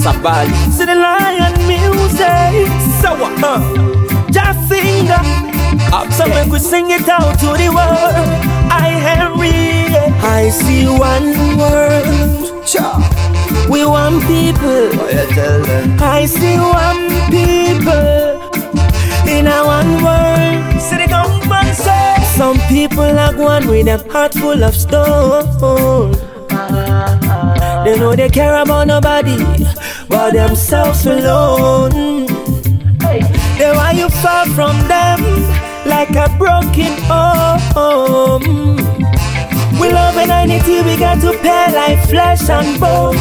Sabal. See the lion music. Sour, Just finger. So when we sing it out to the world, I Henry, I see one world. We want people. I see one people in a one world. See the government say some people are going with a heart full of stone. They know they care about nobody but themselves alone. They want you far from them like a broken home. We love and unity, we got to pay like flesh and bone.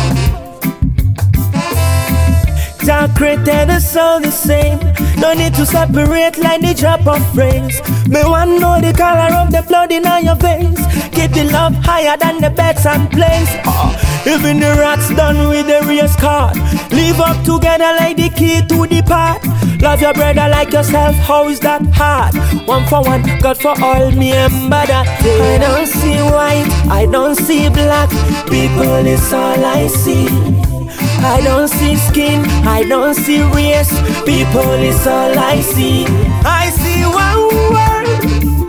Jah created us all the same. No need to separate like the drop of rains. Me want know the color of the blood in your veins. Keep the love higher than the beds and planes. Even the rats done with the race card. Live up together like the key to the path. Love your brother like yourself, how is that hard? One for one, God for all, me remember that day. I don't see white, I don't see black. People is all I see. I don't see skin, I don't see race. People is all I see. I see one world.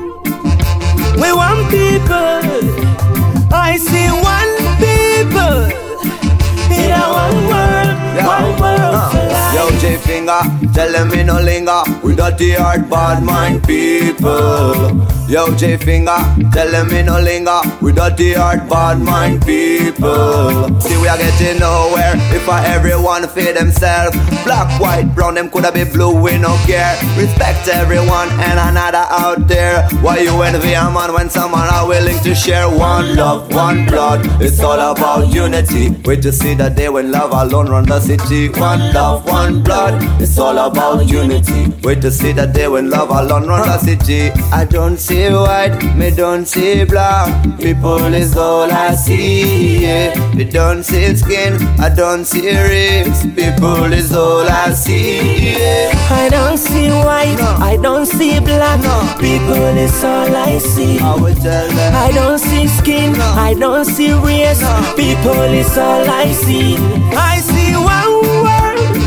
We want people. I see one people. In a one world, one world for life. Yo, J Finger, tell them me no linger with dirty heart, bad mind people. Yo, J Finger, tell them me no linger with dirty heart, bad mind people. See, we are getting nowhere if everyone feed themselves. Black, white, brown, them coulda be blue, we no care. Respect everyone and another out there. Why you envy a man when someone are willing to share one love, one blood? It's all about unity. Wait to see the day when love alone run the city. One love, one blood. It's all about unity. Wait to see the day when love alone run the city. I don't see white, me don't see black. People is all I see. Yeah. Me don't see skin, I don't see race. People is all I see. Yeah. I don't see white, I don't see black. People is all I see. I will tell them. I don't see skin, I don't see race. People is all I see. I see one world.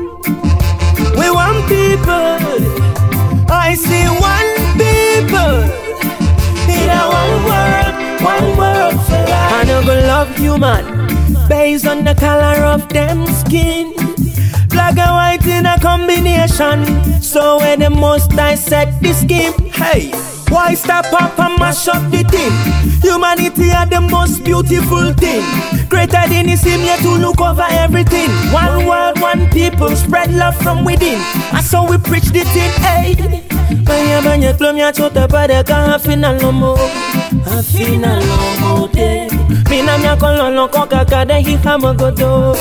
We want people. I see one people. In a one world for life. I don't go love human based on the color of them skin. Black and white in a combination. So when the most dissect the scheme. Hey, why stop up and mash up the thing? Humanity are the most beautiful thing. Created in his image to look over everything. One world, one people, spread love from within. And so we preach the thing, hey. Banya klom ya chota pada ka afina lomo. Afina lomo de. Mina mya kololo koka kada hi hamagodo.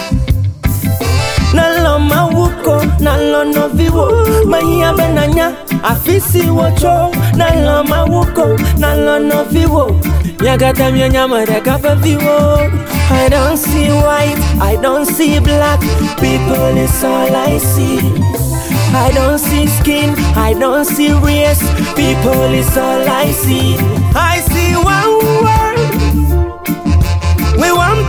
Nalo mawuko, nalo no vivo. Maya benanya, afisi wocho. Nalo mawuko, nalo no vivo. Yagata mya nyama da kapa vivo. I don't see white, I don't see black. People is all I see. I don't see skin, I don't see race. People is all I see. I see one world. We want